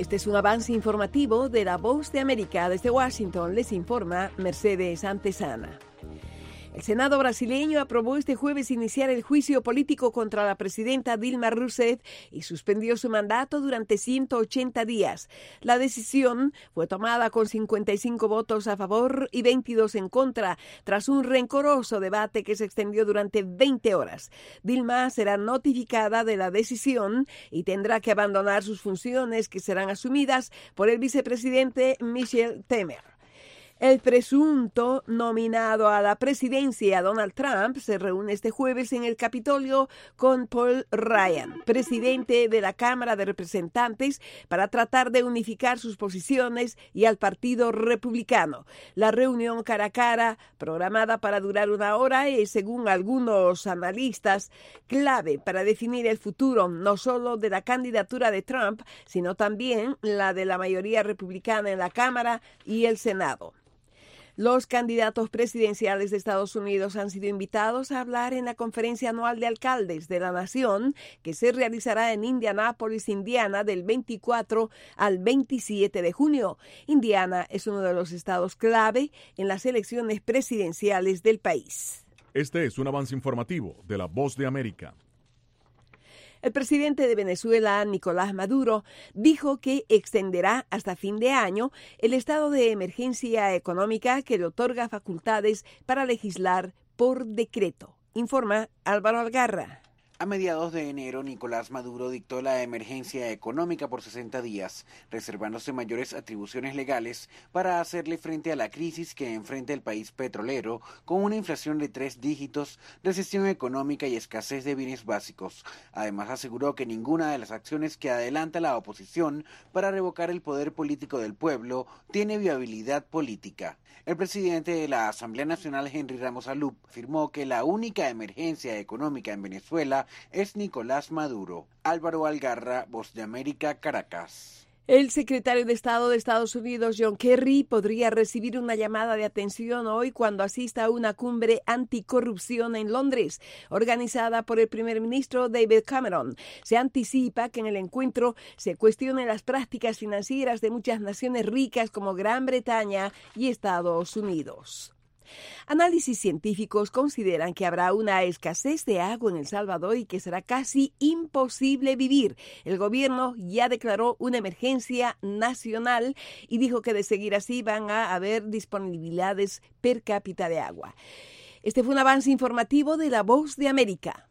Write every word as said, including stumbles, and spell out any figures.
Este es un avance informativo de La Voz de América. Desde Washington les informa Mercedes Antesana. El Senado brasileño aprobó este jueves iniciar el juicio político contra la presidenta Dilma Rousseff y suspendió su mandato durante ciento ochenta días. La decisión fue tomada con cincuenta y cinco votos a favor y veintidós en contra, tras un rencoroso debate que se extendió durante veinte horas. Dilma será notificada de la decisión y tendrá que abandonar sus funciones, que serán asumidas por el vicepresidente Michel Temer. El presunto nominado a la presidencia, Donald Trump, se reúne este jueves en el Capitolio con Paul Ryan, presidente de la Cámara de Representantes, para tratar de unificar sus posiciones y al Partido Republicano. La reunión cara a cara, programada para durar una hora, es, según algunos analistas, clave para definir el futuro no solo de la candidatura de Trump, sino también la de la mayoría republicana en la Cámara y el Senado. Los candidatos presidenciales de Estados Unidos han sido invitados a hablar en la Conferencia Anual de Alcaldes de la Nación, que se realizará en Indianápolis, Indiana, del veinticuatro al veintisiete de junio. Indiana es uno de los estados clave en las elecciones presidenciales del país. Este es un avance informativo de La Voz de América. El presidente de Venezuela, Nicolás Maduro, dijo que extenderá hasta fin de año el estado de emergencia económica que le otorga facultades para legislar por decreto. Informa Álvaro Algarra. A mediados de enero, Nicolás Maduro dictó la emergencia económica por sesenta días, reservándose mayores atribuciones legales para hacerle frente a la crisis que enfrenta el país petrolero, con una inflación de tres dígitos, recesión económica y escasez de bienes básicos. Además, aseguró que ninguna de las acciones que adelanta la oposición para revocar el poder político del pueblo tiene viabilidad política. El presidente de la Asamblea Nacional, Henry Ramos Alup, afirmó que la única emergencia económica en Venezuela es Nicolás Maduro. Álvaro Algarra, Voz de América, Caracas. El secretario de Estado de Estados Unidos, John Kerry, podría recibir una llamada de atención hoy cuando asista a una cumbre anticorrupción en Londres, organizada por el primer ministro David Cameron. Se anticipa que en el encuentro se cuestionen las prácticas financieras de muchas naciones ricas como Gran Bretaña y Estados Unidos. Análisis científicos consideran que habrá una escasez de agua en El Salvador y que será casi imposible vivir. El gobierno ya declaró una emergencia nacional y dijo que de seguir así van a haber disponibilidades per cápita de agua. Este fue un avance informativo de La Voz de América.